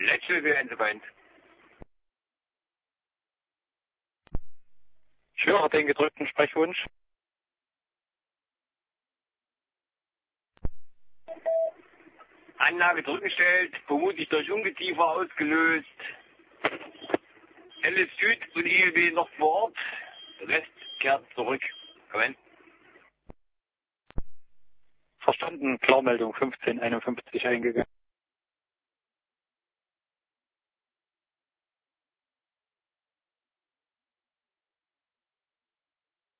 Letzte wäre einzubein. Ich höre den gedrückten Sprechwunsch. Anlage zurückgestellt, vermutlich durch Ungeziefer ausgelöst. LS Süd und ILB noch vor Ort. Der Rest kehrt zurück. Moment. Verstanden, Klarmeldung 1551 eingegangen.